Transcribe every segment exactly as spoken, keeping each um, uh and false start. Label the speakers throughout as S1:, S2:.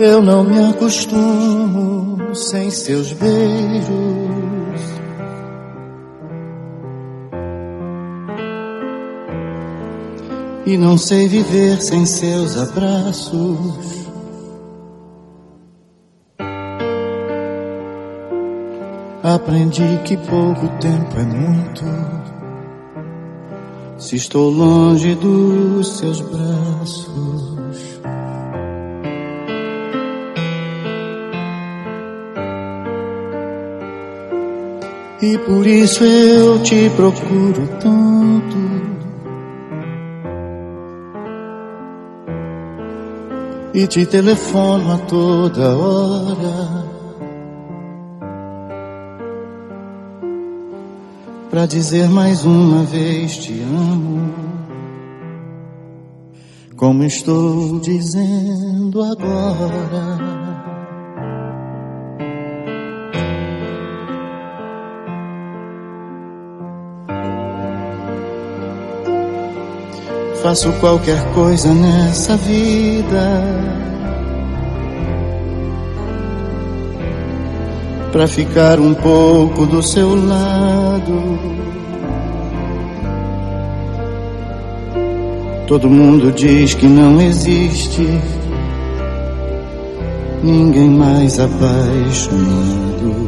S1: Eu não me acostumo sem seus beijos. E não sei viver sem seus abraços. Aprendi que pouco tempo é muito se estou longe dos seus braços. E por isso eu te procuro tanto. E te telefono a toda hora pra dizer mais uma vez te amo, como estou dizendo agora. Faço qualquer coisa nessa vida pra ficar um pouco do seu lado. Todo mundo diz que não existe ninguém mais apaixonado.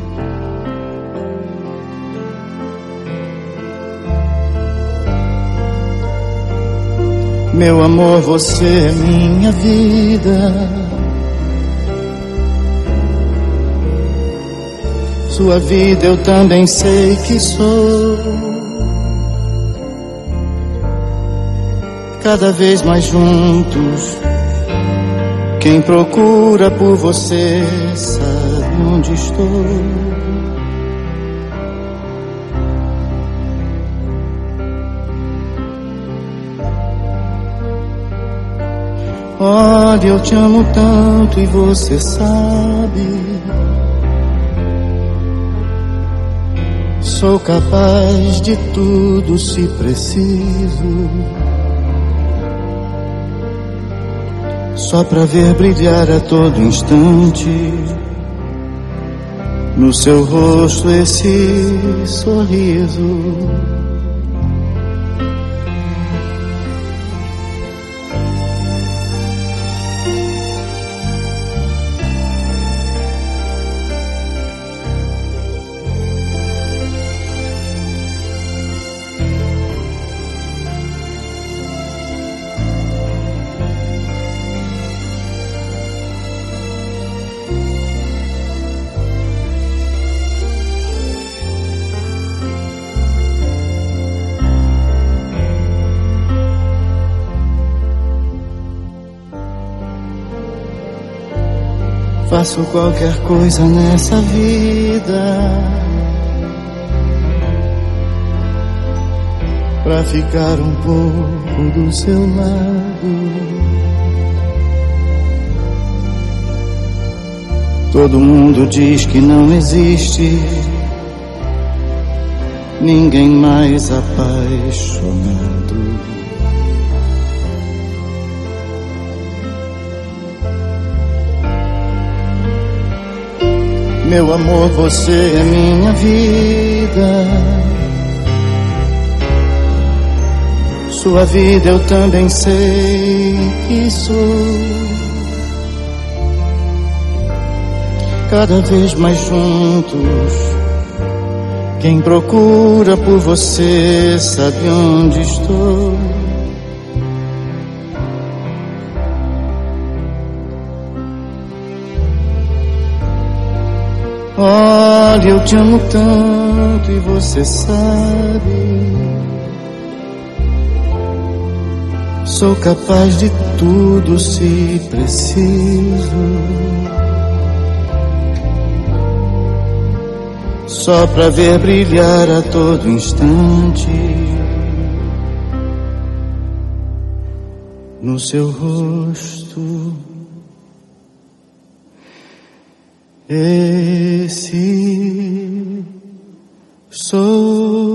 S1: Meu amor, você é minha vida. Sua vida eu também sei que sou. Cada vez mais juntos, quem procura por você sabe onde estou. Olha, eu te amo tanto e você sabe. Sou capaz de tudo se preciso, só pra ver brilhar a todo instante no seu rosto esse sorriso. Faço qualquer coisa nessa vida pra ficar um pouco do seu lado. Todo mundo diz que não existe ninguém mais apaixonado. Meu amor, você é minha vida. Sua vida eu também sei que sou. Cada vez mais juntos, quem procura por você sabe onde estou. Olha, eu te amo tanto e você sabe. Sou capaz de tudo se preciso, só pra ver brilhar a todo instante no seu rosto esse sorriso.